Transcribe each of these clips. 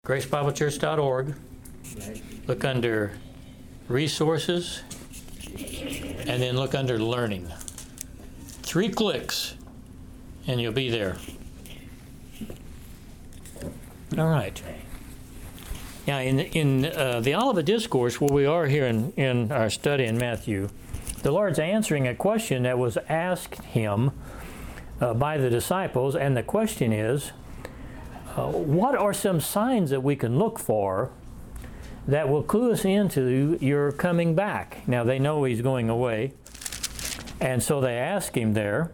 gracebiblechurch.org. Look under Resources, and then look under Learning. 3 clicks, and you'll be there. All right. Now, in the Olivet Discourse, where we are here in our study in Matthew, the Lord's answering a question that was asked him by the disciples, and the question is, what are some signs that we can look for that will clue us into your coming back? Now, they know he's going away, and so they ask him there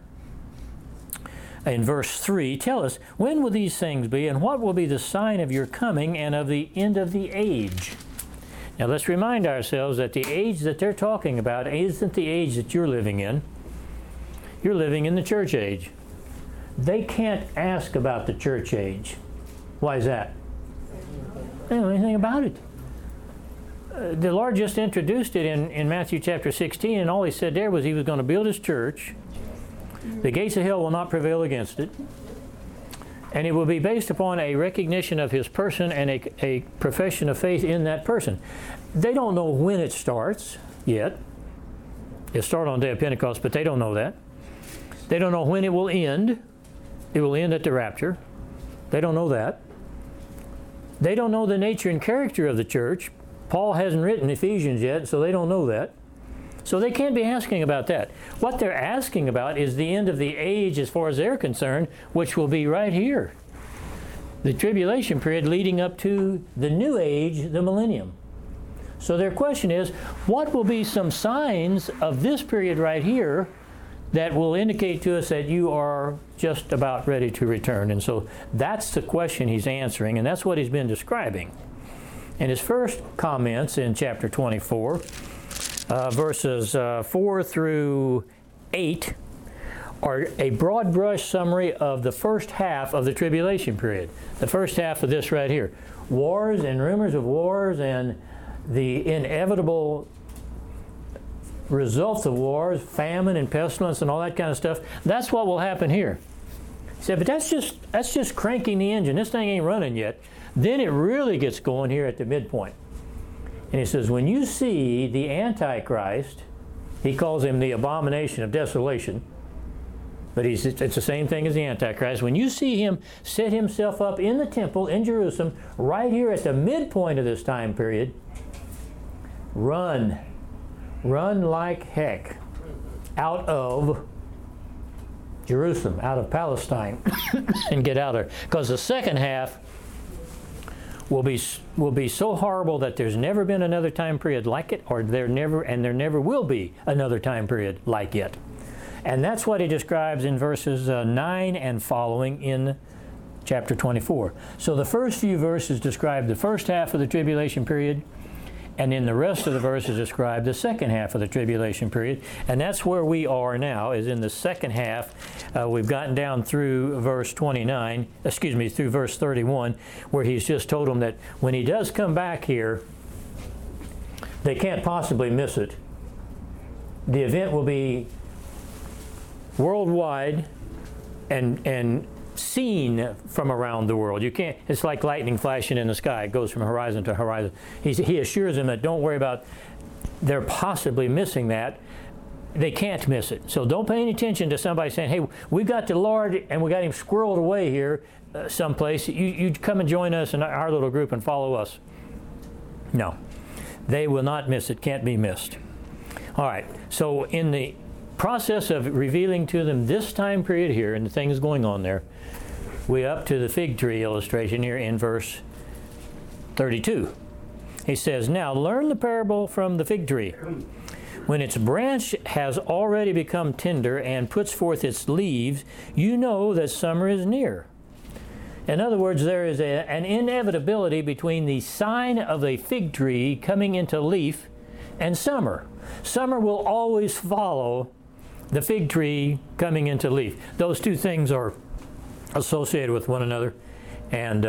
in verse 3, tell us, when will these things be, and what will be the sign of your coming and of the end of the age? Now, let's remind ourselves that the age that they're talking about isn't the age that you're living in. You're living in the church age. They can't ask about the church age. Why is that? They don't know anything about it. The Lord just introduced it in Matthew chapter 16, and all he said there was he was going to build his church. The gates of hell will not prevail against it. And it will be based upon a recognition of his person and a profession of faith in that person. They don't know when it starts yet. It started on the day of Pentecost, but they don't know that. They don't know when it will end. It will end at the rapture. They don't know that. They don't know the nature and character of the church. Paul hasn't written Ephesians yet, so they don't know that. So they can't be asking about that. What they're asking about is the end of the age as far as they're concerned, which will be right here. The tribulation period leading up to the new age, the millennium. So their question is, what will be some signs of this period right here that will indicate to us that you are just about ready to return? And so that's the question he's answering, and that's what he's been describing. And his first comments in chapter 24, verses 4 through 8, are a broad brush summary of the first half of the tribulation period. The first half of this right here. Wars and rumors of wars and the inevitable results of wars, famine and pestilence and all that kind of stuff. That's what will happen here. He said, but that's just cranking the engine. This thing ain't running yet. Then it really gets going here at the midpoint. And he says, when you see the Antichrist, he calls him the abomination of desolation, but it's the same thing as the Antichrist. When you see him set himself up in the temple in Jerusalem, right here at the midpoint of this time period, run. Run like heck out of Jerusalem, out of Palestine, and get out of there. Because the second half will be so horrible that there's never been another time period like it, or there never will be another time period like it. And that's what he describes in verses 9 and following in chapter 24. So the first few verses describe the first half of the tribulation period, and then the rest of the verses describe the second half of the tribulation period. And that's where we are now, is in the second half. We've gotten down through verse 29, through verse 31, where he's just told them that when he does come back here, they can't possibly miss it. The event will be worldwide and seen from around the world. You can't. It's like lightning flashing in the sky. It goes from horizon to horizon. He assures them that don't worry about they're possibly missing that. They can't miss it. So don't pay any attention to somebody saying, hey, we got the Lord and we got him squirreled away here someplace. You come and join us in our little group and follow us. No. They will not miss it. Can't be missed. All right. So in the process of revealing to them this time period here and the things going on there, we up to the fig tree illustration here in verse 32. He says, now learn the parable from the fig tree. When its branch has already become tender and puts forth its leaves, you know that summer is near. In other words, there is an inevitability between the sign of a fig tree coming into leaf and summer. Summer will always follow the fig tree coming into leaf. Those two things are associated with one another, and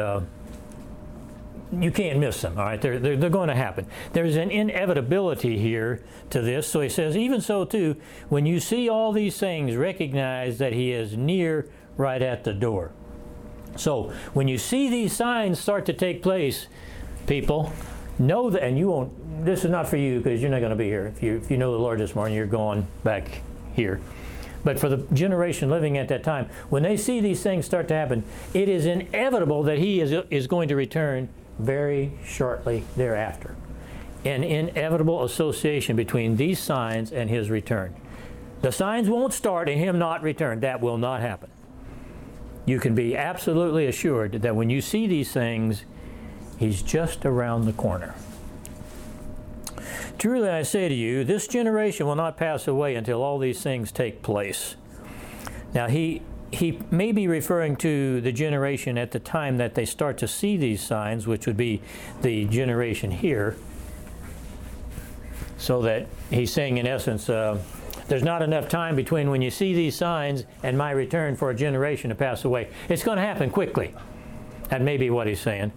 you can't miss them. All right, they're going to happen. There's an inevitability here to this. So he says, even so too, when you see all these things, recognize that he is near, right at the door. So when you see these signs start to take place, people, know that, and you won't, this is not for you because you're not going to be here. If you know the Lord this morning, you're going back here. But for the generation living at that time, when they see these things start to happen, it is inevitable that He is going to return very shortly thereafter. An inevitable association between these signs and His return. The signs won't start and Him not return. That will not happen. You can be absolutely assured that when you see these things, He's just around the corner. Truly I say to you, this generation will not pass away until all these things take place. Now he may be referring to the generation at the time that they start to see these signs, which would be the generation here. So that he's saying in essence, there's not enough time between when you see these signs and my return for a generation to pass away. It's going to happen quickly. That may be what he's saying.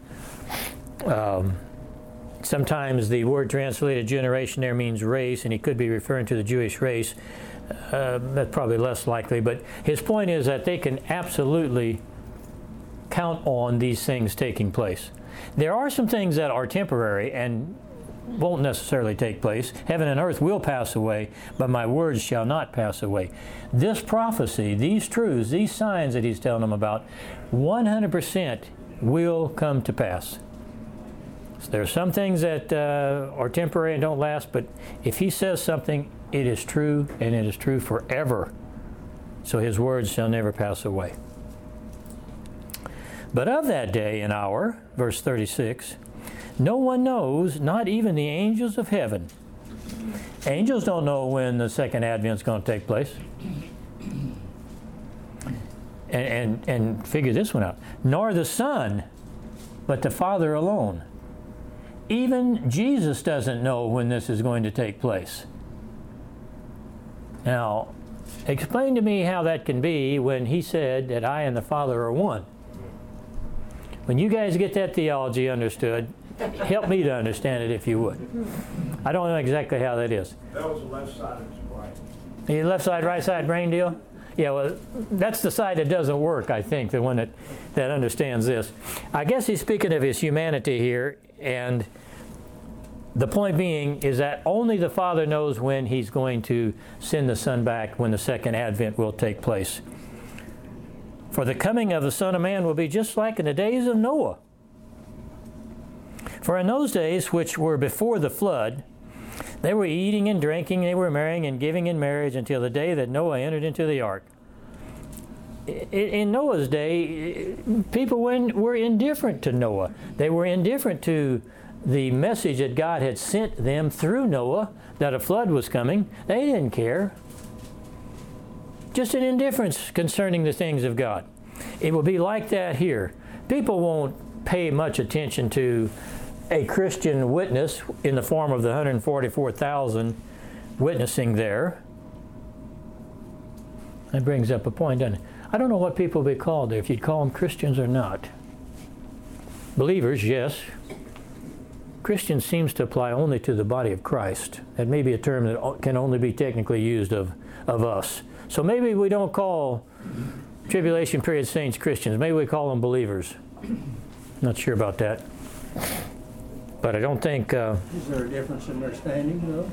Sometimes the word translated generation there means race, and he could be referring to the Jewish race. That's probably less likely, but his point is that they can absolutely count on these things taking place. There are some things that are temporary and won't necessarily take place. Heaven and earth will pass away, but my words shall not pass away. This prophecy, these truths, these signs that he's telling them about, 100% will come to pass. So there are some things that are temporary and don't last, but if he says something, it is true, and it is true forever. So his words shall never pass away. But of that day and hour, verse 36, no one knows, not even the angels of heaven. Angels don't know when the second advent is going to take place. And figure this one out. Nor the Son, but the Father alone. Even Jesus doesn't know when this is going to take place. Now, explain to me how that can be when he said that I and the Father are one. When you guys get that theology understood, help me to understand it if you would. I don't know exactly how that is. That was the left side of his brain. The left side, right side brain deal? Yeah, well, that's the side that doesn't work, I think, the one that understands this. I guess he's speaking of his humanity here, and the point being is that only the Father knows when he's going to send the Son back, when the second advent will take place. For the coming of the Son of Man will be just like in the days of Noah. For in those days which were before the flood, they were eating and drinking, they were marrying and giving in marriage until the day that Noah entered into the ark. In Noah's day, people were indifferent to Noah. They were indifferent to the message that God had sent them through Noah, that a flood was coming. They didn't care. Just an indifference concerning the things of God. It will be like that here. People won't pay much attention to a Christian witness in the form of the 144,000 witnessing there. That brings up a point, doesn't it? I don't know what people will be called there, if you'd call them Christians or not. Believers, yes. Christian seems to apply only to the body of Christ. That may be a term that can only be technically used of us. So maybe we don't call tribulation period saints Christians. Maybe we call them believers. Not sure about that. But I don't think... Is there a difference in their standing,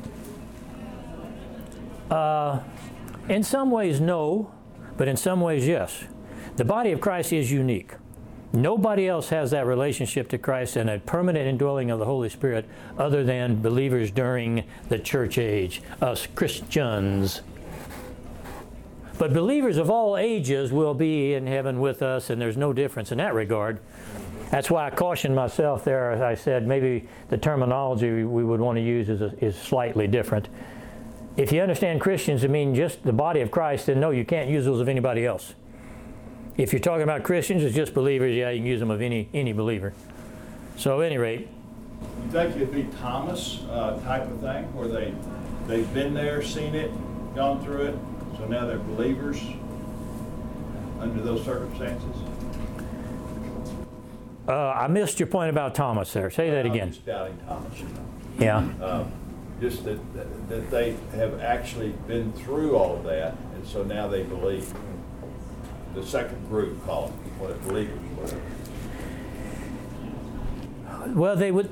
though? In some ways, no. But in some ways, yes. The body of Christ is unique. Nobody else has that relationship to Christ and a permanent indwelling of the Holy Spirit other than believers during the church age, us Christians. But believers of all ages will be in heaven with us, and there's no difference in that regard. That's why I cautioned myself there. As I said, maybe the terminology we would want to use is slightly different. If you understand Christians to mean just the body of Christ, then no, you can't use those of anybody else. If you're talking about Christians, it's just believers, yeah, you can use them of any believer. So at any rate. You think it'd be Thomas type of thing, where they've been there, seen it, gone through it, so now they're believers under those circumstances? I missed your point about Thomas there. Say that again. I'm just doubting Thomas. Yeah. Just that they have actually been through all of that, and so now they believe. the second group, call it, whatever, believers, whatever. Well, they would.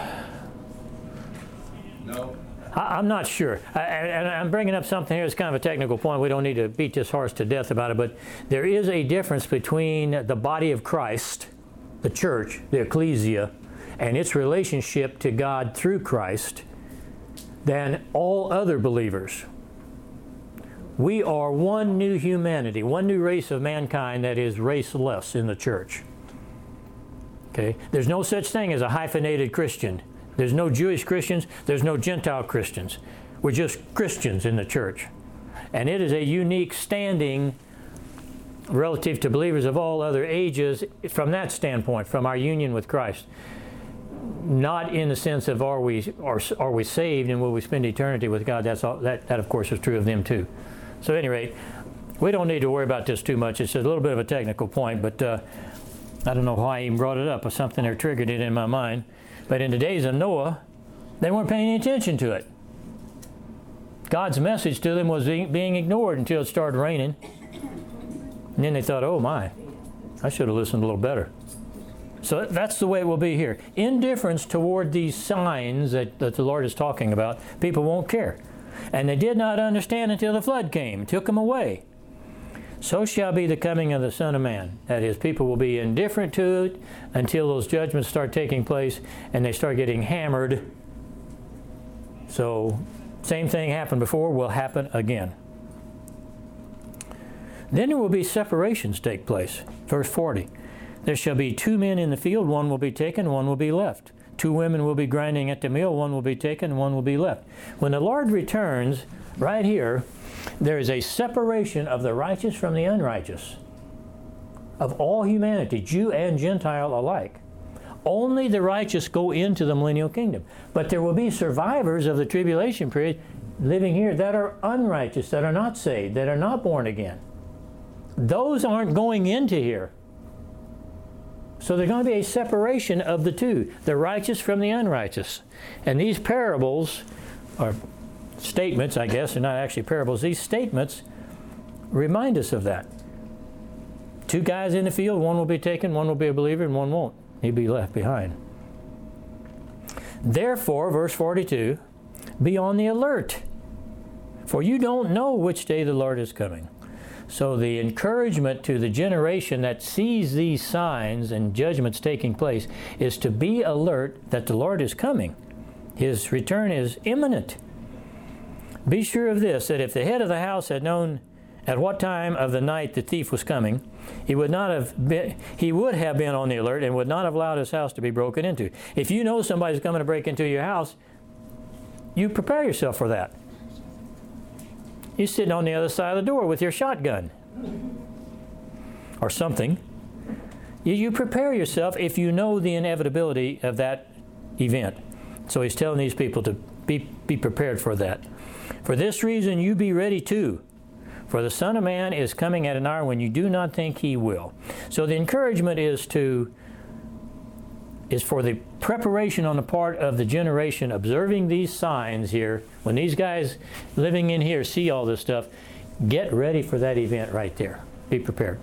No? I'm not sure. And I'm bringing up something here that's kind of a technical point. We don't need to beat this horse to death about it, but there is a difference between the body of Christ, the church, the ecclesia, and its relationship to God through Christ than all other believers. We are one new humanity, one new race of mankind that is raceless in the church. Okay? There's no such thing as a hyphenated Christian. There's no Jewish Christians. There's no Gentile Christians. We're just Christians in the church. And it is a unique standing relative to believers of all other ages from that standpoint, from our union with Christ. Not in the sense of are we saved and will we spend eternity with God. That's all, that of course is true of them too. So at any rate, we don't need to worry about this too much. It's a little bit of a technical point, but I don't know why I even brought it up. Or something that triggered it in my mind. But in the days of Noah, they weren't paying any attention to it. God's message to them was being ignored until it started raining. And then they thought, oh my, I should have listened a little better. So that's the way it will be here. Indifference toward these signs that the Lord is talking about, people won't care. And they did not understand until the flood came, took them away. So shall be the coming of the Son of Man. That is, people will be indifferent to it until those judgments start taking place and they start getting hammered. So, same thing happened before will happen again. Then there will be separations take place. Verse 40. There shall be 2 men in the field, one will be taken, one will be left. 2 women will be grinding at the mill, one will be taken, one will be left. When the Lord returns, right here, there is a separation of the righteous from the unrighteous, of all humanity, Jew and Gentile alike. Only the righteous go into the millennial kingdom. But there will be survivors of the tribulation period living here that are unrighteous, that are not saved, that are not born again. Those aren't going into here. So there's going to be a separation of the two, the righteous from the unrighteous. And these parables are statements, I guess, they're not actually parables. These statements remind us of that. 2 guys in the field, one will be taken, one will be a believer, and one won't. He'll be left behind. Therefore, verse 42, be on the alert, for you don't know which day the Lord is coming. So the encouragement to the generation that sees these signs and judgments taking place is to be alert that the Lord is coming. His return is imminent. Be sure of this, that if the head of the house had known at what time of the night the thief was coming, he would have been on the alert and would not have allowed his house to be broken into. If you know somebody's coming to break into your house, you prepare yourself for that. You're sitting on the other side of the door with your shotgun or something. You prepare yourself if you know the inevitability of that event. So he's telling these people to be prepared for that. For this reason, you be ready too. For the Son of Man is coming at an hour when you do not think he will. So the encouragement is for the preparation on the part of the generation observing these signs here. When these guys living in here see all this stuff, get ready for that event right there. Be prepared.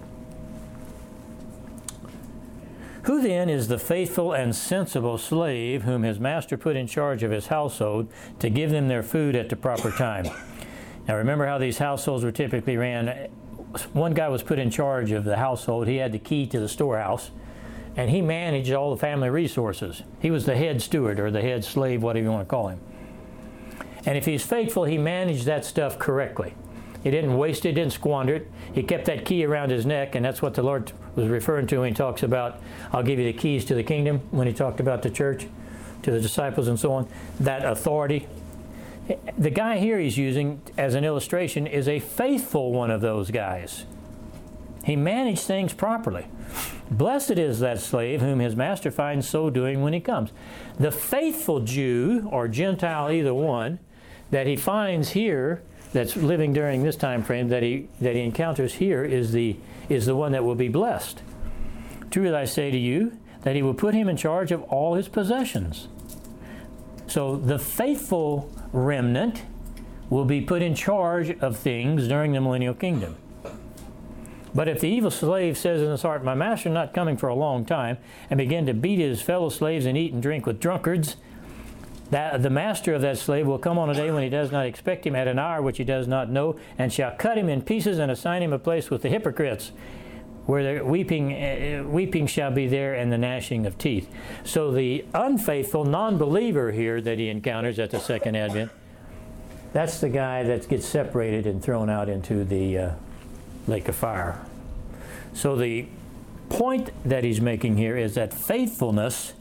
Who then is the faithful and sensible slave whom his master put in charge of his household to give them their food at the proper time? Now remember how these households were typically ran. One guy was put in charge of the household. He had the key to the storehouse, and he managed all the family resources. He was the head steward or the head slave, whatever you want to call him. And if he's faithful, he managed that stuff correctly. He didn't waste it, didn't squander it. He kept that key around his neck, and that's what the Lord was referring to when he talks about, I'll give you the keys to the kingdom, when he talked about the church, to the disciples and so on. That authority. The guy here he's using as an illustration is a faithful one of those guys. He managed things properly. Blessed is that slave whom his master finds so doing when he comes. The faithful Jew or Gentile, either one, that he finds here, that's living during this time frame, that he encounters here, is the one that will be blessed. Truly I say to you that he will put him in charge of all his possessions. So the faithful remnant will be put in charge of things during the millennial kingdom. But if the evil slave says in his heart, my master is not coming for a long time, and begin to beat his fellow slaves and eat and drink with drunkards, that the master of that slave will come on a day when he does not expect him, at an hour which he does not know, and shall cut him in pieces and assign him a place with the hypocrites, where the weeping shall be there and the gnashing of teeth. So the unfaithful non-believer here that he encounters at the second advent, that's the guy that gets separated and thrown out into the lake of fire. So the point that he's making here is that faithfulness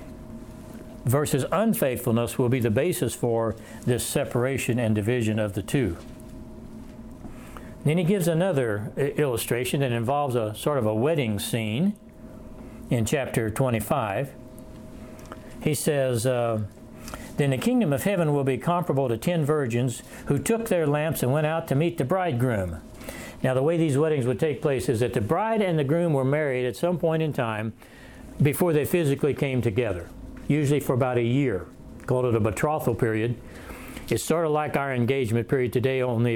versus unfaithfulness will be the basis for this separation and division of the two. Then he gives another illustration that involves a sort of a wedding scene in chapter 25. He says, then the kingdom of heaven will be comparable to 10 virgins who took their lamps and went out to meet the bridegroom. Now, the way these weddings would take place is that the bride and the groom were married at some point in time before they physically came together, usually for about a year. Called it a betrothal period. It's sort of like our engagement period today, only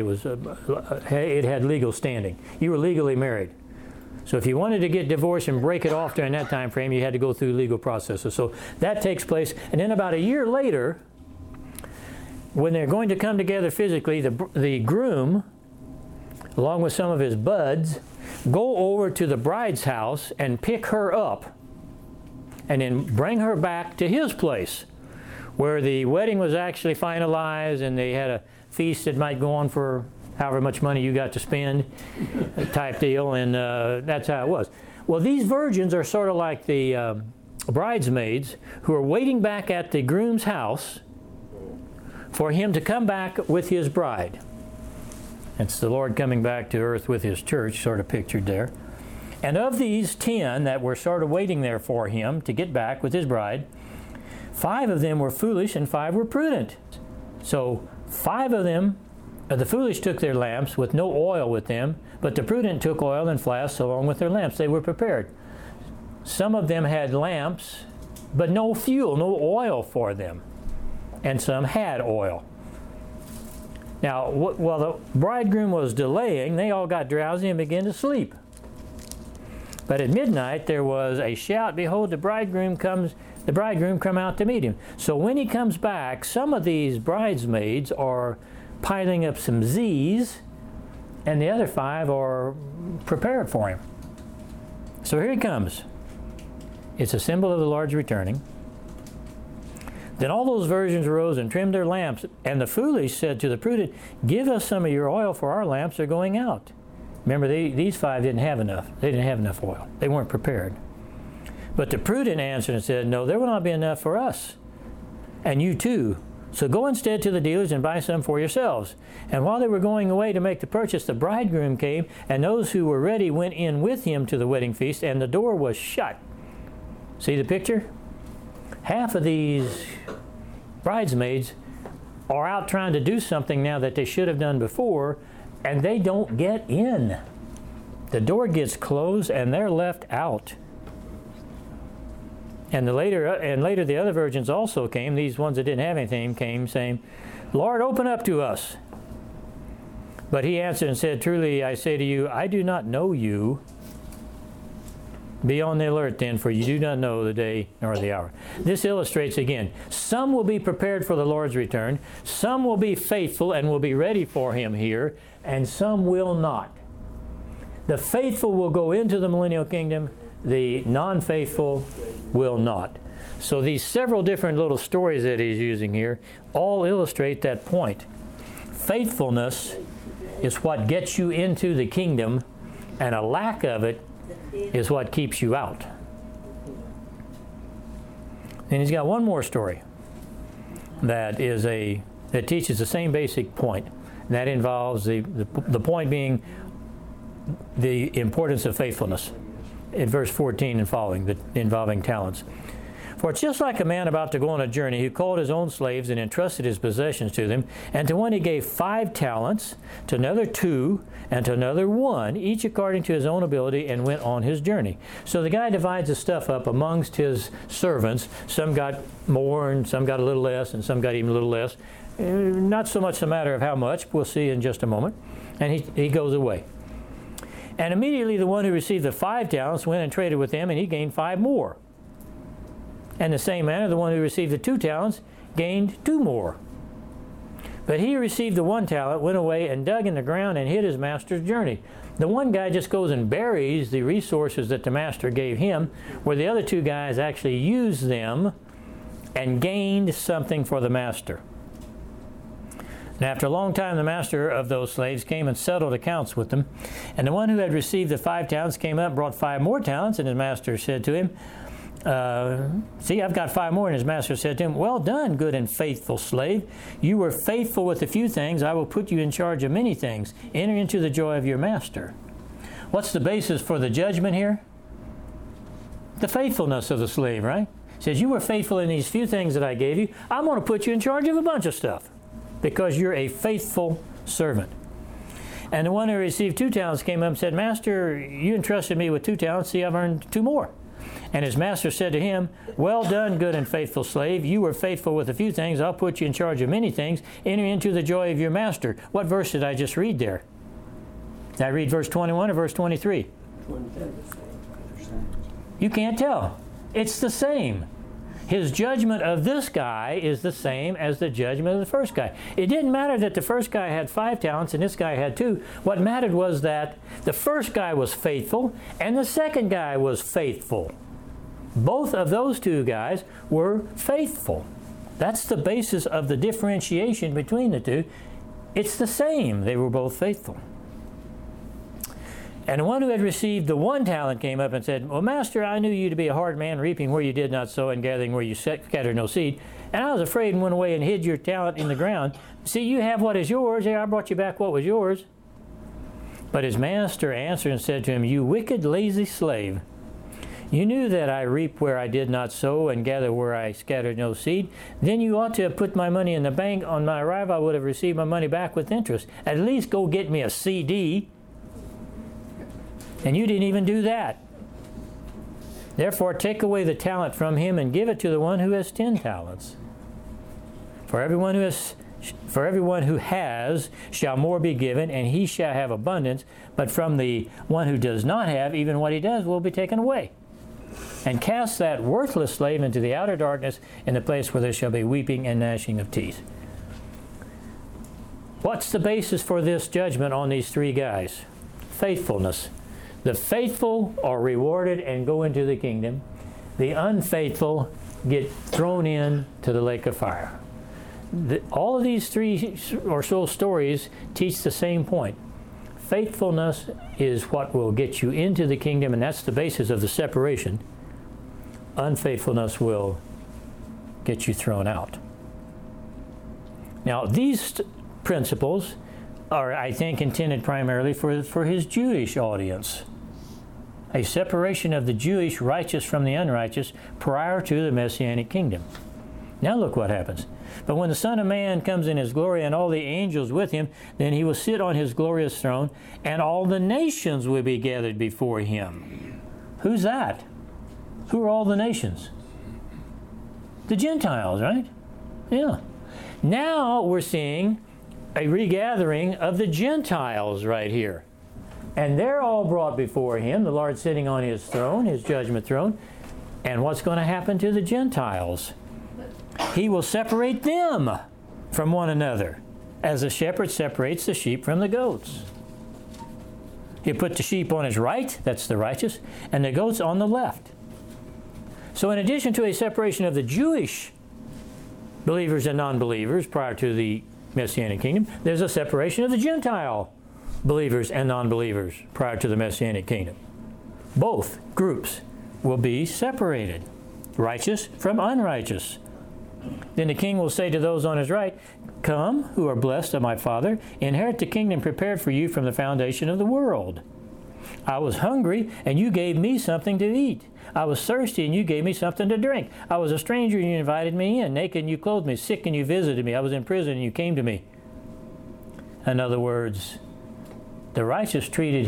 it had legal standing. You were legally married. So if you wanted to get divorced and break it off during that time frame, you had to go through legal processes. So that takes place. And then about a year later, when they're going to come together physically, the groom, along with some of his buds, go over to the bride's house and pick her up and then bring her back to his place, where the wedding was actually finalized and they had a feast that might go on for however much money you got to spend type deal, and that's how it was. Well, these virgins are sort of like the bridesmaids who are waiting back at the groom's house for him to come back with his bride. It's the Lord coming back to earth with his church, sort of pictured there. And of these 10 that were sort of waiting there for him to get back with his bride, 5 of them were foolish and 5 were prudent. So 5 of them, the foolish took their lamps with no oil with them, but the prudent took oil and flasks along with their lamps. They were prepared. Some of them had lamps, but no fuel, no oil for them. And some had oil. Now, while the bridegroom was delaying, they all got drowsy and began to sleep. But at midnight there was a shout, behold, the bridegroom come out to meet him. So when he comes back, some of these bridesmaids are piling up some Z's, and the other 5 are prepared for him. So here he comes. It's a symbol of the Lord's returning. Then all those virgins arose and trimmed their lamps, and the foolish said to the prudent, give us some of your oil, for our lamps are going out. Remember, these 5 didn't have enough. They didn't have enough oil. They weren't prepared. But the prudent answered and said, no, there will not be enough for us, and you too. So go instead to the dealers and buy some for yourselves. And while they were going away to make the purchase, the bridegroom came, and those who were ready went in with him to the wedding feast, and the door was shut. See the picture? Half of these bridesmaids are out trying to do something now that they should have done before, and they don't get in. The door gets closed, and they're left out. And later the other virgins also came, these ones that didn't have anything came, saying, Lord, open up to us. But he answered and said, truly I say to you, I do not know you. Be on the alert then, for you do not know the day nor the hour. This illustrates again, some will be prepared for the Lord's return, some will be faithful and will be ready for him here, and some will not. The faithful will go into the millennial kingdom, the non-faithful will not. So these several different little stories that he's using here all illustrate that point. Faithfulness is what gets you into the kingdom, and a lack of it is what keeps you out. And he's got one more story that teaches the same basic point. And that involves the point being the importance of faithfulness. In verse 14 and following, involving talents. For it's just like a man about to go on a journey who called his own slaves and entrusted his possessions to them. And to one he gave 5 talents, to another 2, and to another 1, each according to his own ability, and went on his journey. So the guy divides the stuff up amongst his servants. Some got more, and some got a little less, and some got even a little less. Not so much a matter of how much. We'll see in just a moment. And he goes away. And immediately the one who received the 5 talents went and traded with them, and he gained 5 more. In the same manner, the one who received the 2 talents gained 2 more. But he who received the 1 talent went away and dug in the ground and hid his master's journey. The one guy just goes and buries the resources that the master gave him, where the other 2 guys actually used them and gained something for the master. And after a long time, the master of those slaves came and settled accounts with them. And the one who had received the 5 talents came up and brought 5 more talents, and his master said to him, see, I've got 5 more. And his master said to him, well done, good and faithful slave. You were faithful with a few things. I will put you in charge of many things. Enter into the joy of your master. What's the basis for the judgment here? The faithfulness of the slave, right? It says, you were faithful in these few things that I gave you. I'm going to put you in charge of a bunch of stuff because you're a faithful servant. And the one who received 2 talents came up and said, Master, you entrusted me with 2 talents. See, I've earned 2 more. And his master said to him, well done, good and faithful slave. You were faithful with a few things. I'll put you in charge of many things. Enter into the joy of your master. What verse did I just read there? Did I read verse 21 or verse 23? You can't tell. It's the same. His judgment of this guy is the same as the judgment of the first guy. It didn't matter that the first guy had 5 talents and this guy had 2. What mattered was that the first guy was faithful and the second guy was faithful. Both of those 2 guys were faithful. That's the basis of the differentiation between the 2. It's the same. They were both faithful. And the one who had received the 1 talent came up and said, well, Master, I knew you to be a hard man, reaping where you did not sow and gathering where you scattered no seed. And I was afraid and went away and hid your talent in the ground. See, you have what is yours. Here, I brought you back what was yours. But his master answered and said to him, you wicked, lazy slave. You knew that I reap where I did not sow and gather where I scattered no seed. Then you ought to have put my money in the bank. On my arrival, I would have received my money back with interest. At least go get me a CD. And you didn't even do that. Therefore, take away the talent from him and give it to the one who has 10 talents. For everyone who has shall more be given, and he shall have abundance. But from the one who does not have, even what he does will be taken away. And cast that worthless slave into the outer darkness, in the place where there shall be weeping and gnashing of teeth. What's the basis for this judgment on these 3 guys? Faithfulness. The faithful are rewarded and go into the kingdom. The unfaithful get thrown into the lake of fire. All of these 3 or so stories teach the same point. Faithfulness is what will get you into the kingdom, and that's the basis of the separation. Unfaithfulness will get you thrown out. Now, these principles are, I think, intended primarily for his Jewish audience. A separation of the Jewish righteous from the unrighteous prior to the Messianic kingdom. Now look what happens. But when the Son of Man comes in his glory and all the angels with him, then he will sit on his glorious throne, and all the nations will be gathered before him. Who's that? Who are all the nations? The Gentiles, right? Yeah. Now we're seeing a regathering of the Gentiles right here. And they're all brought before him, the Lord sitting on his throne, his judgment throne. And what's going to happen to the Gentiles? He will separate them from one another, as a shepherd separates the sheep from the goats. He'll put the sheep on his right, that's the righteous, and the goats on the left. So in addition to a separation of the Jewish believers and non-believers prior to the Messianic kingdom, there's a separation of the Gentile believers and non-believers prior to the Messianic kingdom. Both groups will be separated, righteous from unrighteous. Then the king will say to those on his right, come, who are blessed of my Father, inherit the kingdom prepared for you from the foundation of the world. I was hungry, and you gave me something to eat. I was thirsty, and you gave me something to drink. I was a stranger, and you invited me in. Naked, and you clothed me. Sick, and you visited me. I was in prison, and you came to me. In other words, the righteous treated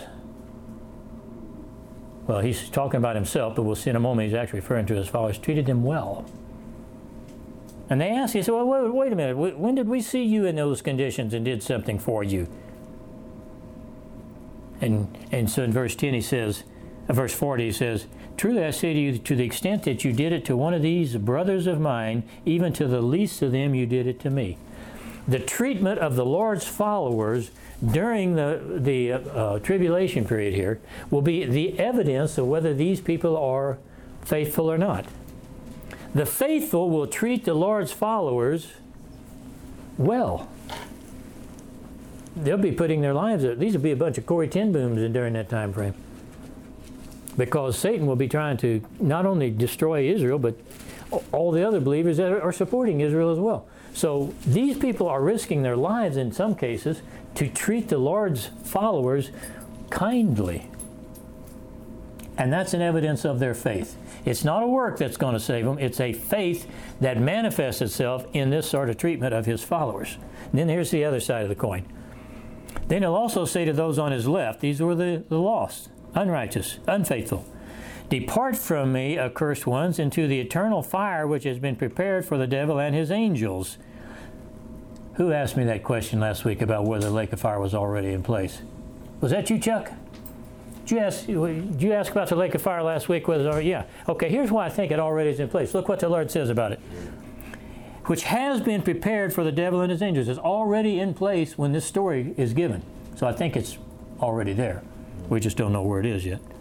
well, he's talking about himself, but we'll see in a moment he's actually referring to his followers, treated them well. And they asked, he said, well, wait a minute, when did we see you in those conditions and did something for you? And so in verse 10 he says, verse 40 he says, truly I say to you, to the extent that you did it to one of these brothers of mine, even to the least of them, you did it to me. The treatment of the Lord's followers during the tribulation period here will be the evidence of whether these people are faithful or not. The faithful will treat the Lord's followers well. They'll be putting their lives up. These will be a bunch of Corrie ten Booms during that time frame. Because Satan will be trying to not only destroy Israel, but all the other believers that are supporting Israel as well. So these people are risking their lives in some cases to treat the Lord's followers kindly. And that's an evidence of their faith. It's not a work that's going to save them. It's a faith that manifests itself in this sort of treatment of his followers. And then here's the other side of the coin. Then he'll also say to those on his left, these were the lost, unrighteous, unfaithful, depart from me, accursed ones, into the eternal fire which has been prepared for the devil and his angels. Who asked me that question last week about whether the lake of fire was already in place? Was that you, Chuck? Did you ask about the lake of fire last week? Yeah. Okay, here's why I think it already is in place. Look what the Lord says about it. Which has been prepared for the devil and his angels. It's already in place when this story is given. So I think it's already there. We just don't know where it is yet.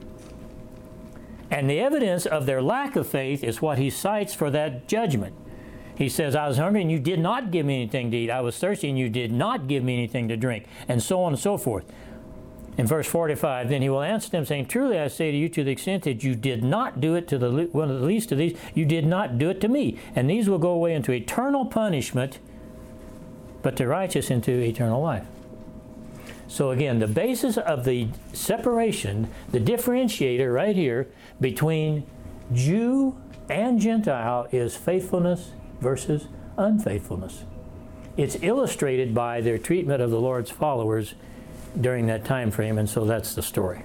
And the evidence of their lack of faith is what he cites for that judgment. He says, I was hungry and you did not give me anything to eat. I was thirsty and you did not give me anything to drink. And so on and so forth. In verse 45, then he will answer them, saying, truly I say to you, to the extent that you did not do it to one of the least of these, you did not do it to me. And these will go away into eternal punishment, but the righteous into eternal life. So again, the basis of the separation, the differentiator right here between Jew and Gentile is faithfulness versus unfaithfulness. It's illustrated by their treatment of the Lord's followers during that time frame, and so that's the story.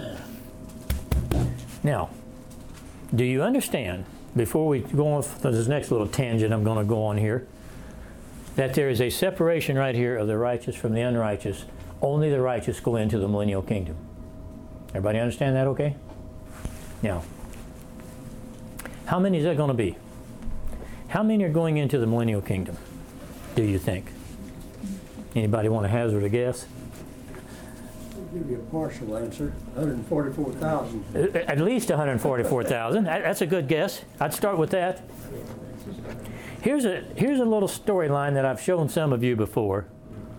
Now, do you understand, before we go on to this next little tangent I'm going to go on here, that there is a separation right here of the righteous from the unrighteous? Only the righteous go into the millennial kingdom. Everybody understand that okay? Now, how many is that going to be? How many are going into the millennial kingdom, do you think? Anybody want to hazard a guess? I'll give you a partial answer. 144,000. At least 144,000. That's a good guess. I'd start with that. Here's a little storyline that I've shown some of you before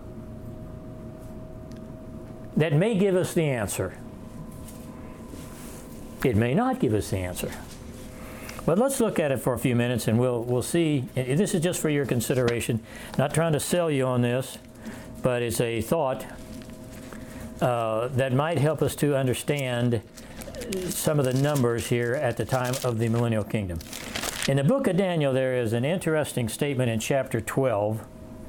that may give us the answer. It may not give us the answer. But let's look at it for a few minutes and we'll see. This is just for your consideration. Not trying to sell you on this, but it's a thought that might help us to understand some of the numbers here at the time of the millennial kingdom. In the book of Daniel, there is an interesting statement in chapter 12.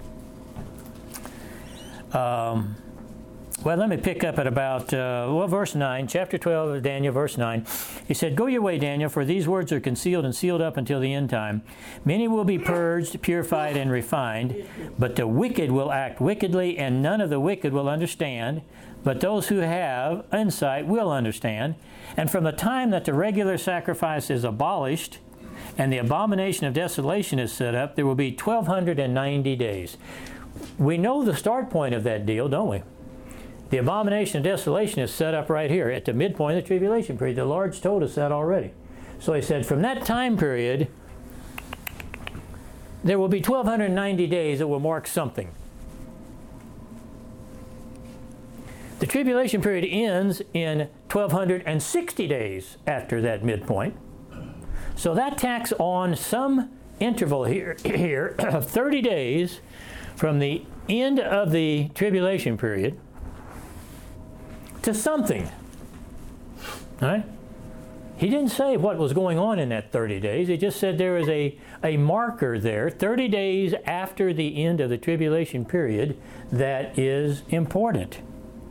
Well, let me pick up at about, verse 9, chapter 12 of Daniel, verse 9. He said, go your way, Daniel, for these words are concealed and sealed up until the end time. Many will be purged, purified, and refined, but the wicked will act wickedly, and none of the wicked will understand. But those who have insight will understand. And from the time that the regular sacrifice is abolished and the abomination of desolation is set up, there will be 1,290 days. We know the start point of that deal, don't we? The abomination of desolation is set up right here at the midpoint of the tribulation period. The Lord's told us that already. So he said from that time period, there will be 1,290 days that will mark something. The tribulation period ends in 1,260 days after that midpoint. So that tacks on some interval here of 30 days from the end of the tribulation period to something. All right? He didn't say what was going on in that 30 days. He just said there is a marker there, 30 days after the end of the tribulation period, that is important.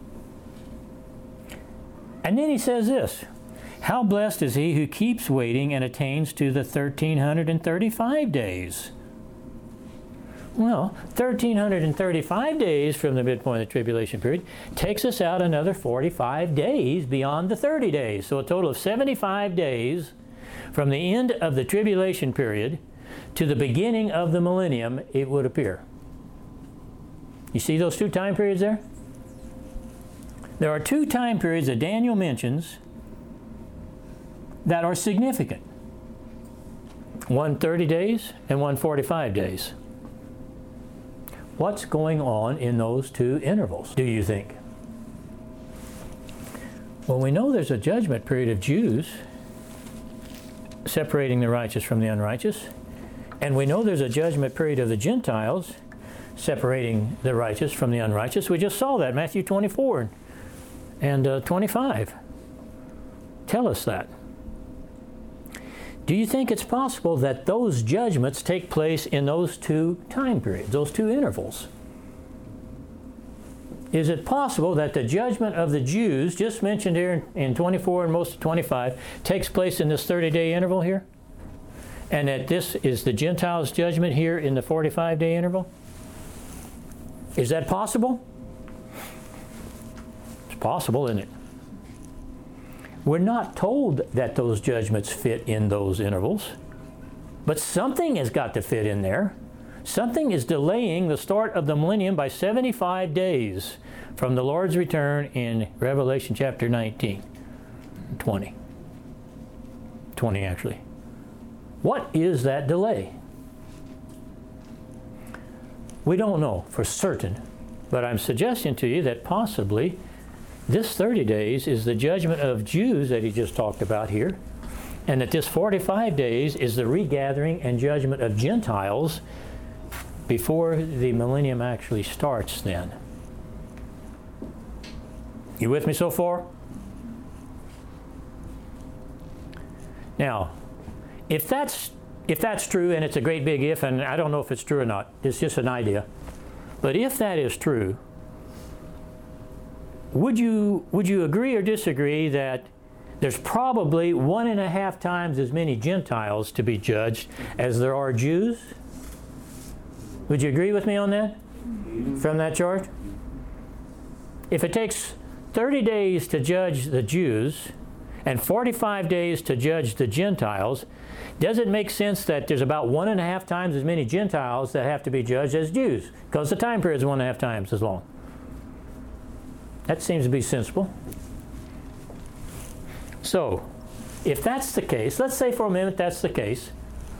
And then he says this, how blessed is he who keeps waiting and attains to the 1,335 days. Well, 1,335 days from the midpoint of the tribulation period takes us out another 45 days beyond the 30 days. So a total of 75 days from the end of the tribulation period to the beginning of the millennium, it would appear. You see those two time periods there? There are two time periods that Daniel mentions that are significant. One 30 days and one 45 days. What's going on in those two intervals, do you think? Well, we know there's a judgment period of Jews separating the righteous from the unrighteous. And we know there's a judgment period of the Gentiles separating the righteous from the unrighteous. We just saw that, Matthew 24 and 25. Tell us that. Do you think it's possible that those judgments take place in those two time periods, those two intervals? Is it possible that the judgment of the Jews, just mentioned here in 24 and most of 25, takes place in this 30-day interval here? And that this is the Gentiles' judgment here in the 45-day interval? Is that possible? It's possible, isn't it? We're not told that those judgments fit in those intervals, but something has got to fit in there. Something is delaying the start of the millennium by 75 days from the Lord's return in Revelation chapter 19, 20 actually. What is that delay? We don't know for certain, but I'm suggesting to you that possibly this 30 days is the judgment of Jews that he just talked about here, and that this 45 days is the regathering and judgment of Gentiles before the millennium actually starts then. You with me so far? Now, if that's true, and it's a great big if, and I don't know if it's true or not, it's just an idea, but if that is true, would you agree or disagree that there's probably 1.5 times as many Gentiles to be judged as there are Jews? Would you agree with me on that from that chart? If it takes 30 days to judge the Jews and 45 days to judge the Gentiles, does it make sense that there's about 1.5 times as many Gentiles that have to be judged as Jews? Because the time period is 1.5 times as long. That seems to be sensible. So, if that's the case, let's say for a minute that's the case,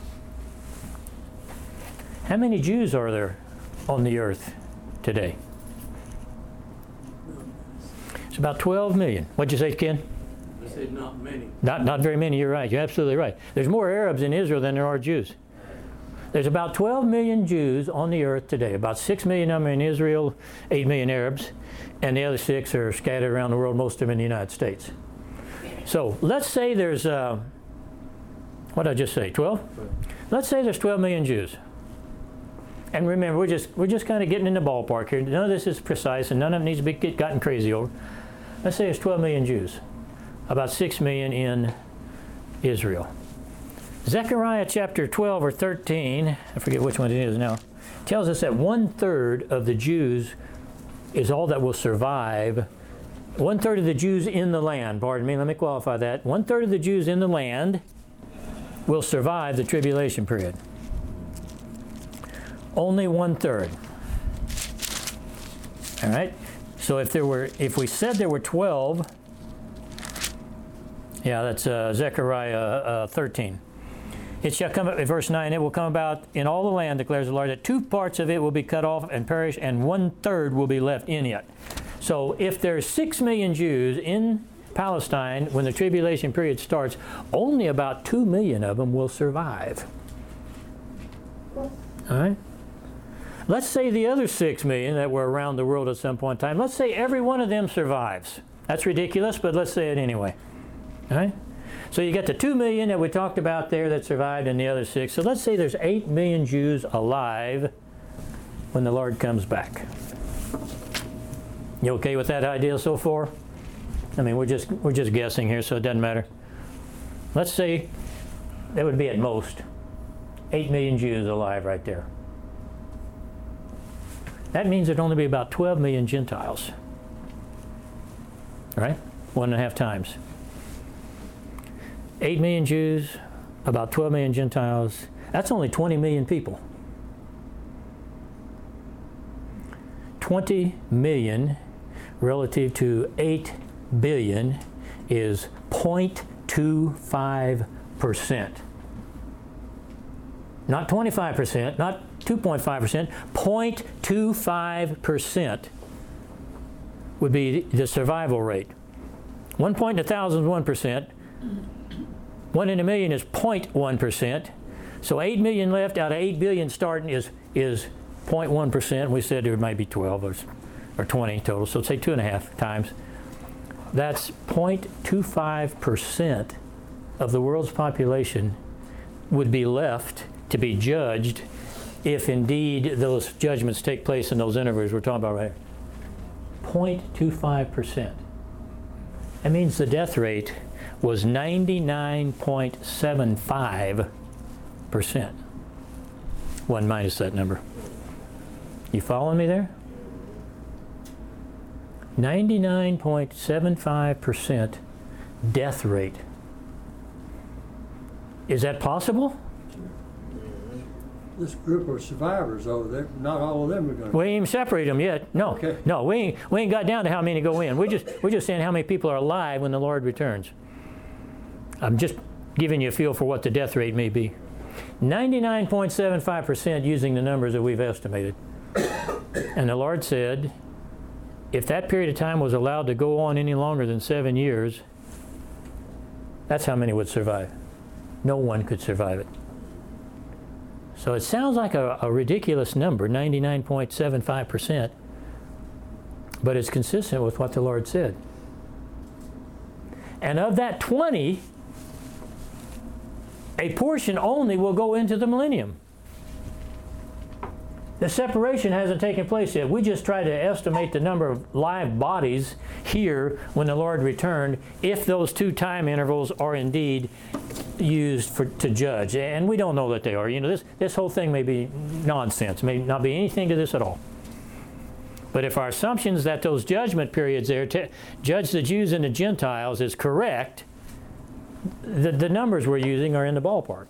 how many Jews are there on the earth today? It's about 12 million. What'd you say, Ken? I said not many. Not very many, you're right. You're absolutely right. There's more Arabs in Israel than there are Jews. There's about 12 million Jews on the earth today. About 6 million of them in Israel, 8 million Arabs, and the other 6 are scattered around the world, most of them in the United States. So let's say there's, what did I just say, 12? Let's say there's 12 million Jews. And remember, we're just kind of getting in the ballpark here. None of this is precise, and none of it needs to be gotten crazy over. Let's say there's 12 million Jews. About 6 million in Israel. Zechariah chapter 12 or 13, I forget which one it is now, tells us that 1/3 of the Jews is all that will survive. 1/3 of the Jews in the land, pardon me, let me qualify that. 1/3 of the Jews in the land will survive the tribulation period. Only 1/3. All right? So if we said there were 12, yeah, that's Zechariah 13. It shall come, verse 9, it will come about in all the land, declares the Lord, that 2 parts of it will be cut off and perish, and 1/3 will be left in it. So if there's 6 million Jews in Palestine when the tribulation period starts, only about 2 million of them will survive. All right? Let's say the other 6 million that were around the world at some point in time, let's say every one of them survives. That's ridiculous, but let's say it anyway. All right? So you got the 2 million that we talked about there that survived and the other 6. So let's say there's 8 million Jews alive when the Lord comes back. You okay with that idea so far? I mean, we're just guessing here, so it doesn't matter. Let's say that would be at most 8 million Jews alive right there. That means there'd only be about 12 million Gentiles. Right? 1.5 times. 8 million Jews, about 12 million Gentiles. That's only 20 million people. 20 million relative to 8 billion is 0.25%. Not 25%, not 2.5%, 0.25% would be the survival rate. 1 point in 1,000 is 1%. 1 in a million is 0.1%. So 8 million left out of 8 billion starting is 0.1%. We said there might be 12 or 20 total, so say 2.5 times. That's 0.25% of the world's population would be left to be judged if indeed those judgments take place in those intervals we're talking about right here. 0.25%. That means the death rate was 99.75%. 1 minus that number. You following me there? 99.75% death rate. Is that possible? This group of survivors, though, not all of them are going to. We ain't even separate them yet. No, Okay. no, we ain't got down to how many go in. We're just saying how many people are alive when the Lord returns. I'm just giving you a feel for what the death rate may be. 99.75% using the numbers that we've estimated. And the Lord said, if that period of time was allowed to go on any longer than 7 years, that's how many would survive. No one could survive it. So it sounds like a ridiculous number, 99.75%, but it's consistent with what the Lord said. And of that 20, a portion only will go into the millennium. The separation hasn't taken place yet. We just try to estimate the number of live bodies here when the Lord returned, if those 2 time intervals are indeed used to judge. And we don't know that they are. You know, this whole thing may be nonsense, may not be anything to this at all. But if our assumptions that those judgment periods there to judge the Jews and the Gentiles is correct, the numbers we're using are in the ballpark.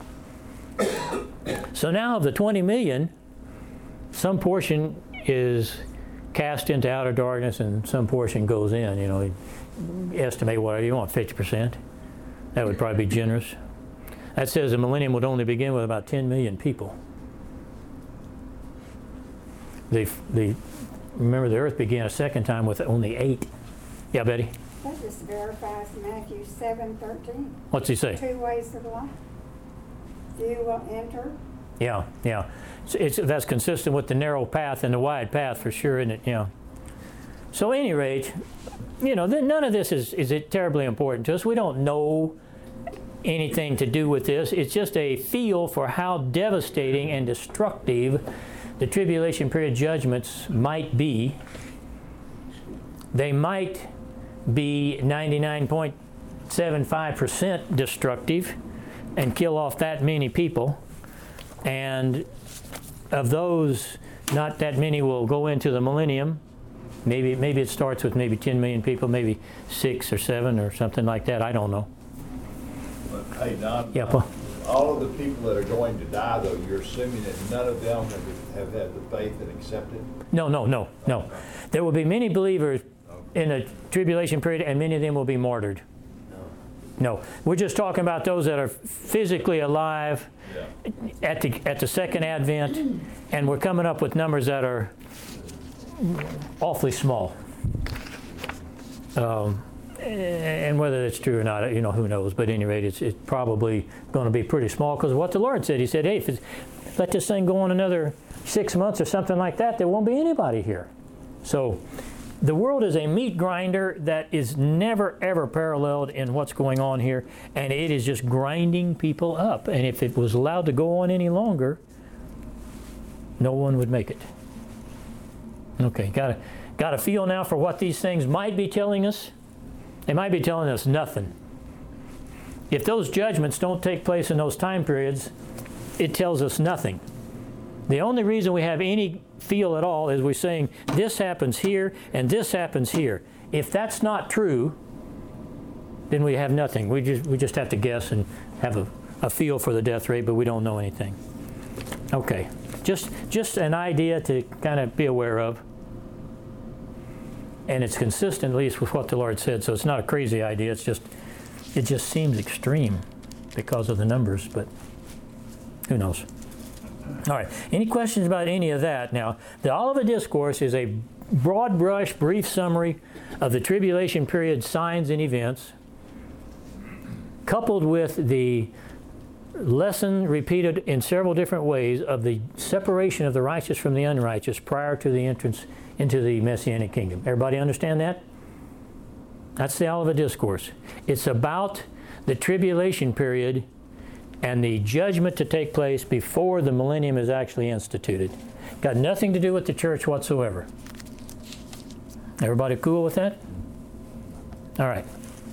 So now of the 20 million, some portion is cast into outer darkness and some portion goes in. You know, estimate whatever you want, 50%. That would probably be generous. That says the millennium would only begin with about 10 million people. Remember, the earth began a second time with only 8. Yeah, Betty? That just verifies Matthew 7:13. What's he say? 2 ways of life. Few will enter. Yeah. That's consistent with the narrow path and the wide path for sure, isn't it? Yeah. So at any rate, you know, none of this is terribly important to us. We don't know anything to do with this. It's just a feel for how devastating and destructive the tribulation period judgments might be. They might be 99.75% destructive and kill off that many people. And of those, not that many will go into the millennium. Maybe it starts with maybe 10 million people, maybe 6 or 7 or something like that. I don't know. But, hey, Don, Yeah, Paul. all of the people that are going to die, though, you're assuming that none of them have had the faith and accepted? No. There will be many believers in the tribulation period, and many of them will be martyred. No. We're just talking about those that are physically alive at the second advent, and we're coming up with numbers that are awfully small. And whether it's true or not, you know, who knows? But at any rate, it's probably going to be pretty small because of what the Lord said. He said, hey, let this thing go on another 6 months or something like that, there won't be anybody here. So the world is a meat grinder that is never, ever paralleled in what's going on here, and it is just grinding people up. And if it was allowed to go on any longer, no one would make it. Okay, got a feel now for what these things might be telling us? They might be telling us nothing. If those judgments don't take place in those time periods, it tells us nothing. The only reason we have any feel at all is we're saying this happens here and this happens here. If that's not true, then we have nothing. We just have to guess and have a feel for the death rate, but we don't know anything. Okay, just an idea to kind of be aware of. And it's consistent, at least, with what the Lord said. So it's not a crazy idea. It just seems extreme because of the numbers, but who knows? All right. Any questions about any of that? Now, the Olivet Discourse is a broad brush, brief summary of the tribulation period signs and events, coupled with the lesson repeated in several different ways of the separation of the righteous from the unrighteous prior to the entrance into the Messianic kingdom. Everybody understand that? That's the Olivet Discourse. It's about the tribulation period and the judgment to take place before the millennium is actually instituted. Got nothing to do with the church whatsoever. Everybody cool with that? All right.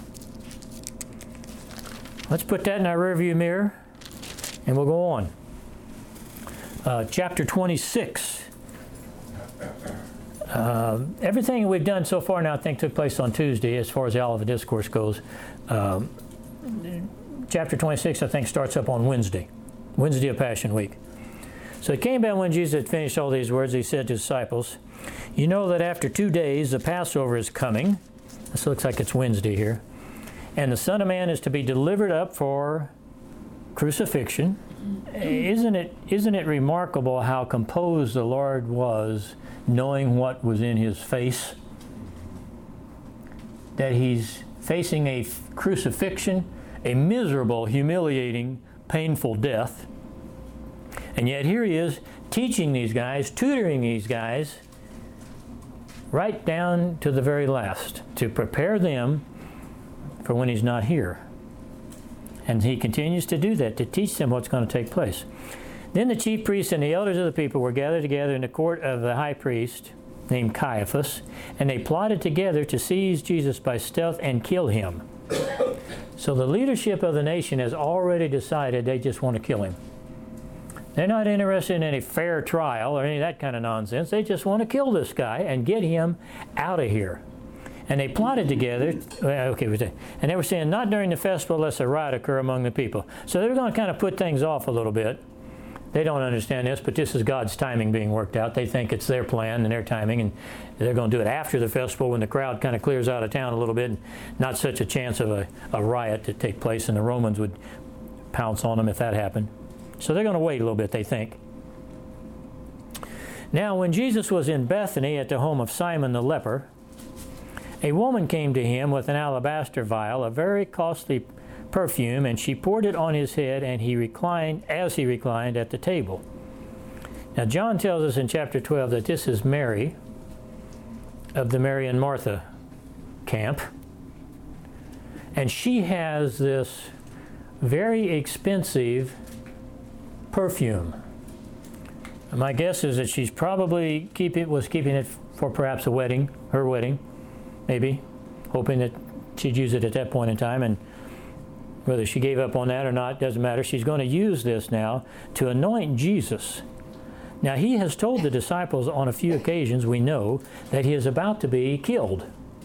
Let's put that in our rearview mirror, and we'll go on. Chapter 26. Everything we've done so far now, I think, took place on Tuesday as far as the Olivet Discourse goes. Chapter 26, I think, starts up on Wednesday of Passion Week. So it came about when Jesus had finished all these words, he said to his disciples, "You know that after 2 days the Passover is coming." This looks like it's Wednesday here. "And the Son of Man is to be delivered up for crucifixion." Isn't it remarkable how composed the Lord was, knowing what was in his face? That he's facing a crucifixion, a miserable, humiliating, painful death. And yet here he is teaching these guys, tutoring these guys, right down to the very last, to prepare them for when he's not here. And he continues to do that, to teach them what's going to take place. Then the chief priests and the elders of the people were gathered together in the court of the high priest, named Caiaphas, and they plotted together to seize Jesus by stealth and kill him. So the leadership of the nation has already decided they just want to kill him. They're not interested in any fair trial or any of that kind of nonsense. They just want to kill this guy and get him out of here. And they plotted together, and they were saying, not during the festival lest a riot occur among the people. So they were going to kind of put things off a little bit. They don't understand this, but this is God's timing being worked out. They think it's their plan and their timing, and they're going to do it after the festival when the crowd kind of clears out of town a little bit, and not such a chance of a riot to take place, and the Romans would pounce on them if that happened. So they're going to wait a little bit, they think. Now, when Jesus was in Bethany at the home of Simon the leper, a woman came to him with an alabaster vial, a very costly perfume, and she poured it on his head, and he reclined at the table. Now, John tells us in chapter 12 that this is Mary of the Mary and Martha camp, and she has this very expensive perfume. My guess is that she's probably was keeping it for perhaps her wedding, maybe, hoping that she'd use it at that point in time, and whether she gave up on that or not doesn't matter. She's going to use this now to anoint Jesus. Now, he has told the disciples on a few occasions, we know, that he is about to be killed.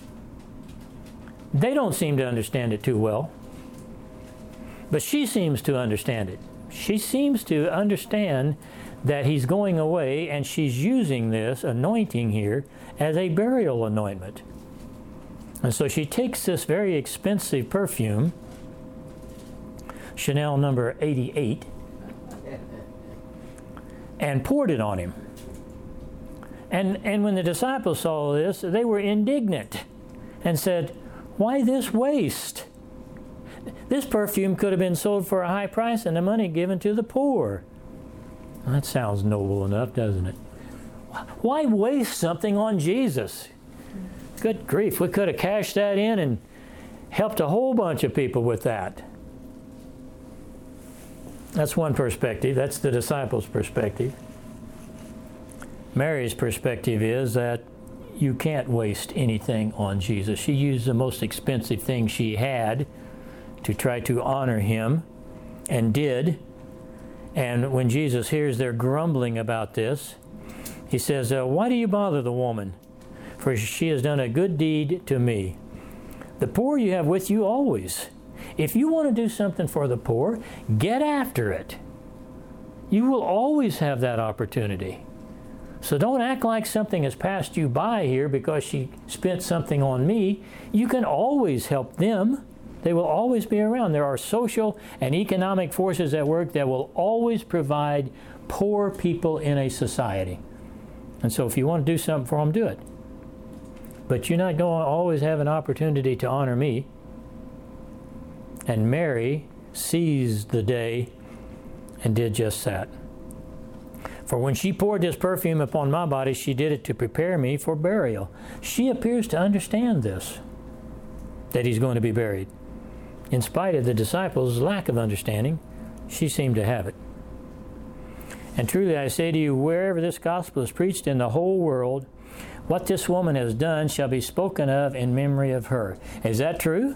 They don't seem to understand it too well, but she seems to understand it. She seems to understand that he's going away, and she's using this anointing here as a burial anointment. And so she takes this very expensive perfume, Chanel number 88, and poured it on him. And when the disciples saw this, they were indignant and said, "Why this waste? This perfume could have been sold for a high price and the money given to the poor." Well, that sounds noble enough, doesn't it? Why waste something on Jesus? Good grief, we could have cashed that in and helped a whole bunch of people with that. That's one perspective. That's the disciples' perspective. Mary's perspective is that you can't waste anything on Jesus. She used the most expensive thing she had to try to honor him, and did. And when Jesus hears they're grumbling about this, He says, why do you bother the woman? For she has done a good deed to me. The poor you have with you always. If you want to do something for the poor, get after it. You will always have that opportunity. So don't act like something has passed you by here because she spent something on me. You can always help them. They will always be around. There are social and economic forces at work that will always provide poor people in a society. And so if you want to do something for them, do it. But you're not going to always have an opportunity to honor me. And Mary seized the day and did just that. For when she poured this perfume upon my body, she did it to prepare me for burial. She appears to understand this, that he's going to be buried. In spite of the disciples' lack of understanding, she seemed to have it. And truly I say to you, wherever this gospel is preached in the whole world, what this woman has done shall be spoken of in memory of her. Is that true?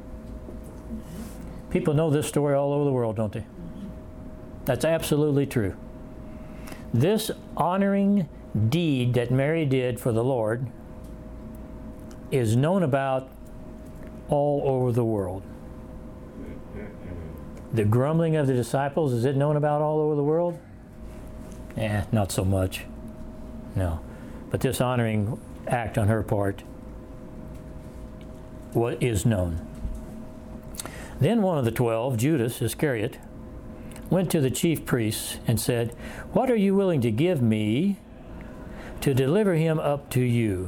People know this story all over the world, don't they? That's absolutely true. This honoring deed that Mary did for the Lord is known about all over the world. The grumbling of the disciples, is it known about all over the world? Not so much. No. But this honoring act on her part is known. Then one of the 12, Judas Iscariot, went to the chief priests and said, "What are you willing to give me to deliver him up to you?"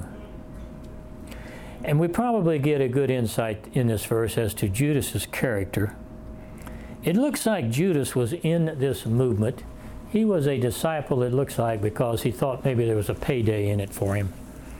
And we probably get a good insight in this verse as to Judas's character. It looks like Judas was in this movement. He was a disciple, it looks like, because he thought maybe there was a payday in it for him.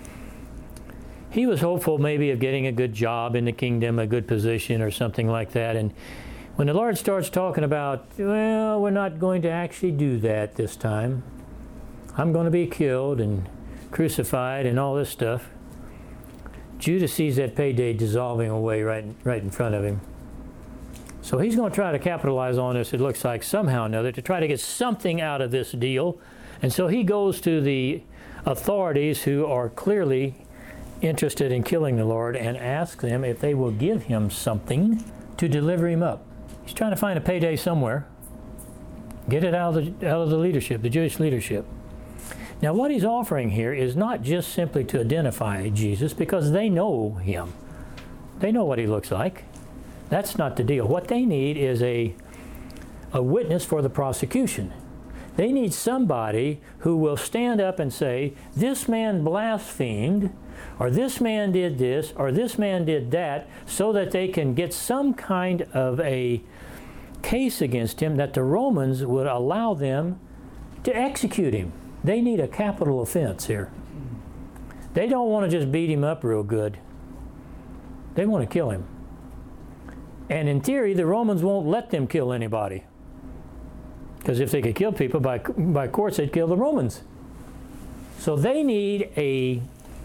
He was hopeful maybe of getting a good job in the kingdom, a good position or something like that. And when the Lord starts talking about, well, we're not going to actually do that this time. I'm going to be killed and crucified and all this stuff. Judas sees that payday dissolving away right in front of him. So he's going to try to capitalize on this, it looks like, somehow or another, to try to get something out of this deal. And so he goes to the authorities who are clearly interested in killing the Lord and asks them if they will give him something to deliver him up. He's trying to find a payday somewhere. Get it out of the leadership, the Jewish leadership. Now what he's offering here is not just simply to identify Jesus, because they know him. They know what he looks like. That's not the deal. What they need is a witness for the prosecution. They need somebody who will stand up and say, this man blasphemed, or this man did this, or this man did that, so that they can get some kind of a case against him that the Romans would allow them to execute him. They need a capital offense here. They don't want to just beat him up real good. They want to kill him. And in theory, the Romans won't let them kill anybody. Because if they could kill people by courts, they'd kill the Romans. So they need a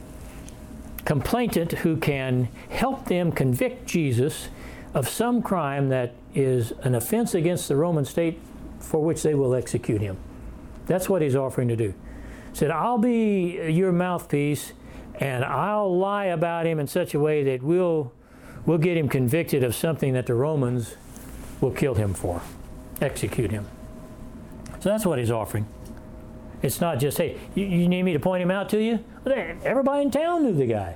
complainant who can help them convict Jesus of some crime that is an offense against the Roman state for which they will execute him. That's what he's offering to do. He said, I'll be your mouthpiece, and I'll lie about him in such a way that we'll get him convicted of something that the Romans will kill him for, execute him. So that's what he's offering. It's not just, hey, you need me to point him out to you? Everybody in town knew the guy.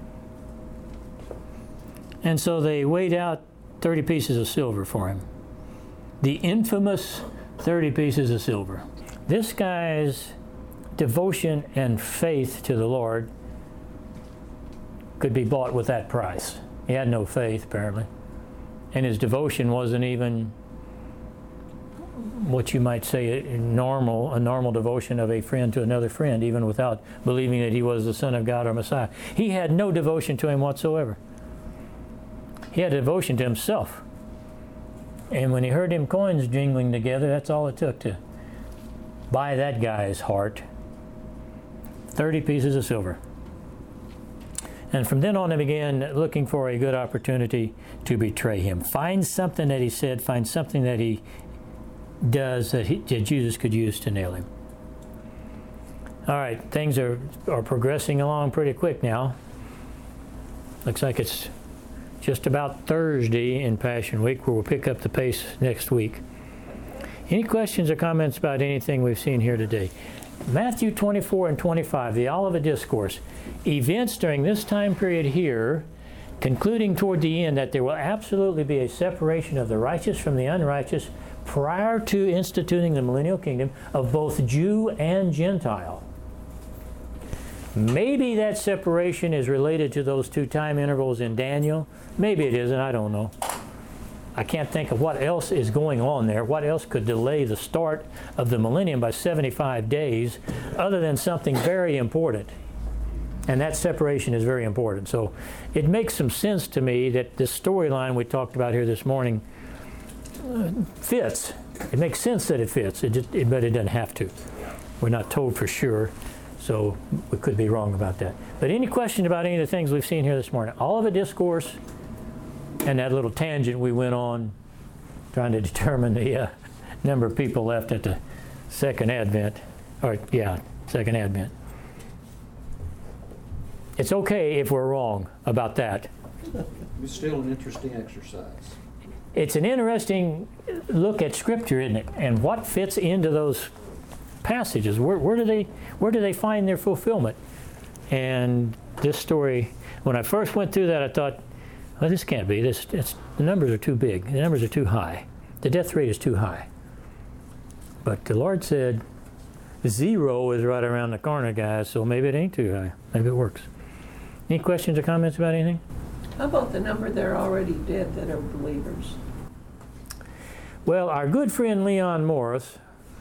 And so they weighed out 30 pieces of silver for him. The infamous 30 pieces of silver. This guy's devotion and faith to the Lord could be bought with that price. He had no faith, apparently. And his devotion wasn't even what you might say a normal devotion of a friend to another friend, even without believing that he was the Son of God or Messiah. He had no devotion to him whatsoever. He had a devotion to himself. And when he heard them coins jingling together, that's all it took to buy that guy's heart. 30 pieces of silver. And from then on, they began looking for a good opportunity to betray him. Find something that he said, find something that he does that Jesus could use to nail him. All right, things are progressing along pretty quick now. Looks like it's just about Thursday in Passion Week, where we'll pick up the pace next week. Any questions or comments about anything we've seen here today? Matthew 24 and 25, the Olivet Discourse. Events during this time period here, concluding toward the end that there will absolutely be a separation of the righteous from the unrighteous prior to instituting the millennial kingdom of both Jew and Gentile. Maybe that separation is related to those two time intervals in Daniel. Maybe it isn't, I don't know. I can't think of what else is going on there. What else could delay the start of the millennium by 75 days other than something very important? And that separation is very important. So it makes some sense to me that this storyline we talked about here this morning fits. It makes sense that it fits, but it doesn't have to. We're not told for sure, so we could be wrong about that. But any question about any of the things we've seen here this morning? Olivet Discourse and that little tangent we went on trying to determine the number of people left at the Second Advent. Second Advent. It's okay if we're wrong about that. It's still an interesting exercise. It's an interesting look at Scripture, isn't it? And what fits into those passages? Where do they find their fulfillment? And this story, when I first went through that, I thought, well, this can't be. The numbers are too big. The numbers are too high. The death rate is too high. But the Lord said, 0 is right around the corner, guys, so maybe it ain't too high. Maybe it works. Any questions or comments about anything? How about the number that are already dead that are believers? Well, our good friend Henry Morris.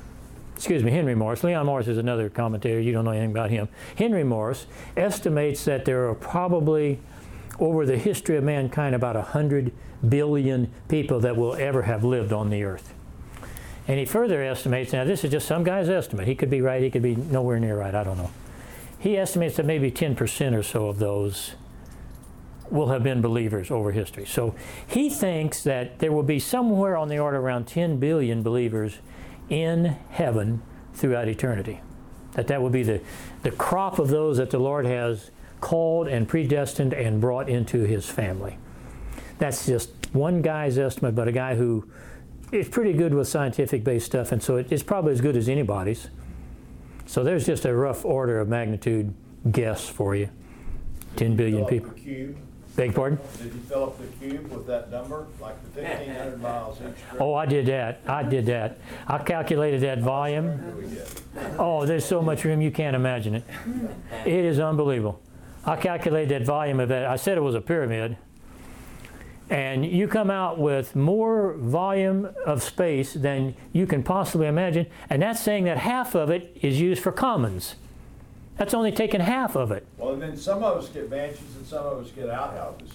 Leon Morris is another commentator. You don't know anything about him. Henry Morris estimates that there are probably, over the history of mankind, about 100 billion people that will ever have lived on the earth. And he further estimates, now this is just some guy's estimate. He could be right, he could be nowhere near right, I don't know. He estimates that maybe 10% or so of those will have been believers over history. So he thinks that there will be somewhere on the order around 10 billion believers in heaven throughout eternity. That will be the crop of those that the Lord has called and predestined and brought into His family. That's just one guy's estimate, but a guy who is pretty good with scientific-based stuff, and so it's probably as good as anybody's. So there's just a rough order of magnitude guess for you. 10 billion people. Cube? Beg pardon? Did you fill up the cube with that number, like the 1,500 miles each trip? Oh, I did that. I calculated that volume. Oh, there's so much room you can't imagine it. It is unbelievable. I calculated that volume of that. I said it was a pyramid. And you come out with more volume of space than you can possibly imagine. And that's saying that half of it is used for commons. That's only taking half of it. Well, and then some of us get mansions and some of us get outhouses.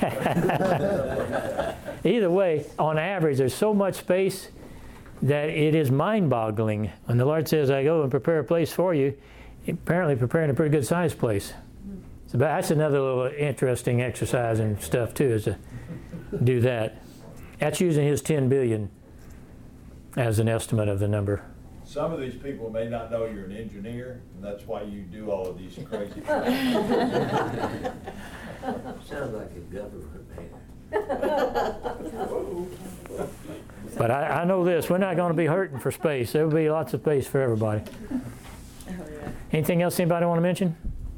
So. Either way, on average, there's so much space that it is mind-boggling. When the Lord says, I go and prepare a place for you, apparently preparing a pretty good-sized place. So that's another little interesting exercise and stuff, too, is to do that. That's using His 10 billion as an estimate of the number. Some of these people may not know you're an engineer, and that's why you do all of these crazy things. Sounds like a government man. But I know this, we're not going to be hurting for space. There will be lots of space for everybody. Anything else anybody want to mention?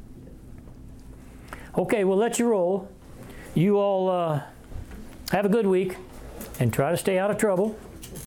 Okay, we'll let you roll. You all have a good week and try to stay out of trouble.